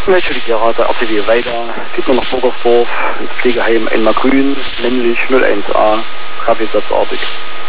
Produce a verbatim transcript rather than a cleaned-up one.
Welche die Gerade R T W weiter, geht nur nach Burgersdorf, ins Pflegeheim Einmal Grün, männlich null eins a, Kaffeesatzartig.